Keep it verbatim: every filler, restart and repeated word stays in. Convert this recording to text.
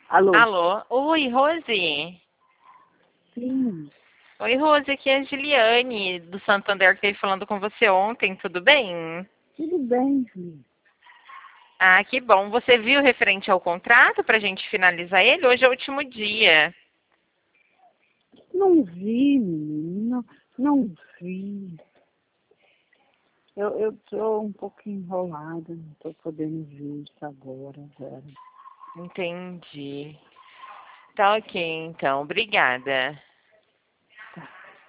Alô? Alô? Oi, Rose? Sim, Oi, Rose, aqui é a Giliane, do Santander, que esteve falando com você ontem, tudo bem? tudo bem, filho. Ah, que bom. Você viu referente ao contrato para a gente finalizar ele? Hoje é o último dia. Não vi, menino, não, não vi. Eu, eu tô um pouco enrolada, não tô podendo ver isso agora, agora. Entendi. Tá ok, então. Obrigada.